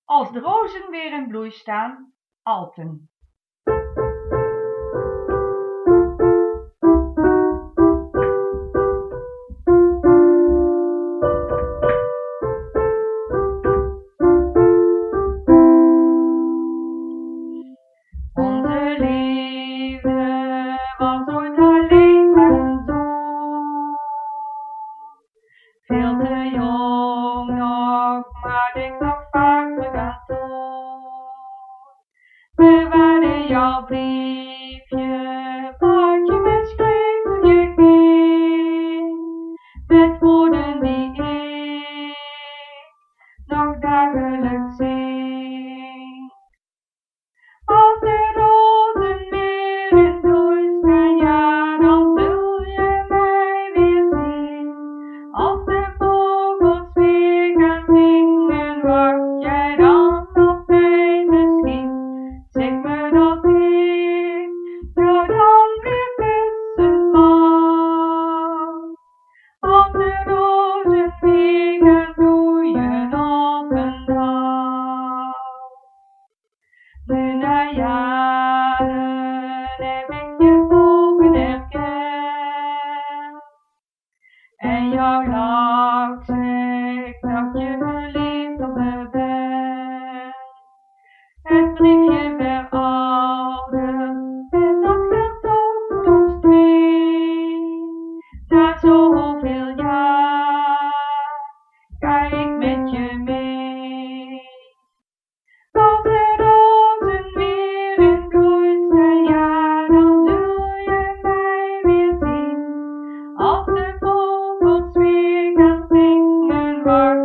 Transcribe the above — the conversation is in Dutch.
Als de rozen weer in bloei staan, Alten. Onze liefde was ooit alleen maar een zoen. Veel te jong nog, maar denk nog vaak terug aan toen. Bewaarde jouw briefje, wat je me schreef toen je ging, met woorden die ik nog dagelijks zing. Als de rozen weer in bloei staan, ja, dan zul je mij weer zien. Als de vogels weer gaan zingen, wacht jij dan op mij misschien? Zeg me dat ik jou dan weer kussen mag. Als de rozen weer gaan bloeien op een dag. Nu na jaren heb ik je ogen herkend. En jouw lach zegt dat je verliefd op me bent. Het briefje verouderd en dat geldt ook voor ons twee. Na zoveel jaar ga ik met je mee. Als de rozen weer in bloei staan, ja, dan zul je mij weer zien. Als de vogels weer gaan zingen, wacht